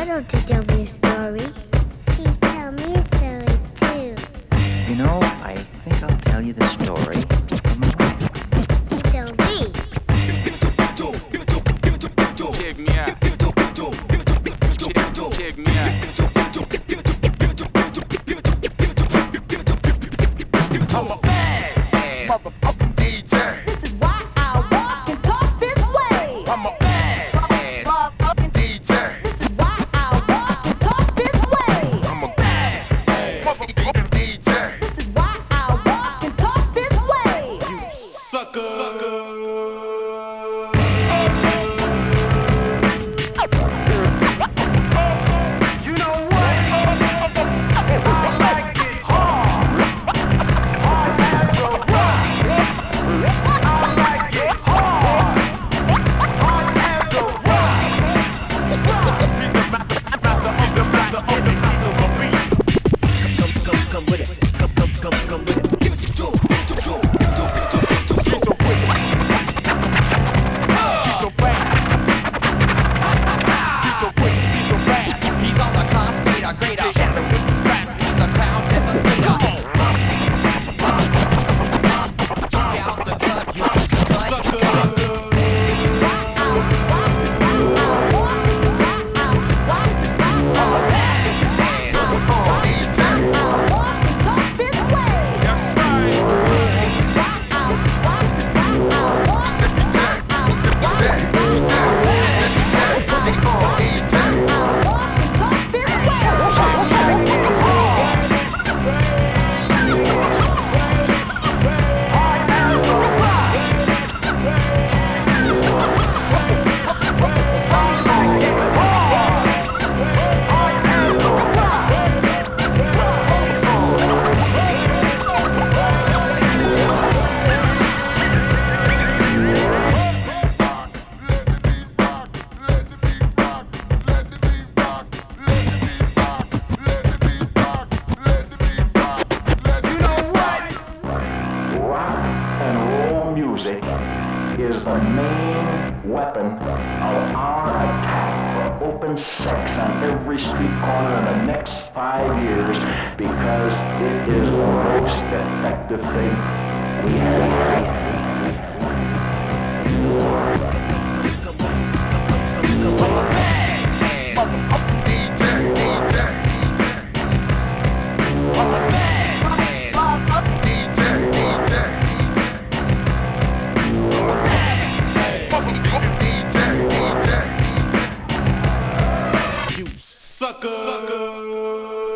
don't you tell me a story? Please tell me a story too. You know, I think I'll tell you the story of my life. You tell me. Check me out. Check me out. I'm a bad motherfucking DJ. This is why I walk and talk this way. I'm a bad Motherfucking DJ. This is why I walk and talk this way. I'm a bad motherfucking DJ. This is why I walk and talk this way. Sucker. You know what? I like it hard. Hard as a rock. I like it hard. Hard as a rock. He's the master of the beat. Come with it. Come with it. He's so quick. He's so fast. He's so quick. He's so fast. He's on the class speeder, greater. Shadow with the scratch. He's the clown devastator. Check out the cut, you piece of butt. You know what? Rock and roll music is the main weapon of our attack for open sex on every street corner in the next 5 years because it is the most effective thing we have. Motherfucking DJ. I'm a bad motherfucking DJ. I'm a bad motherfucking DJ. You sucker.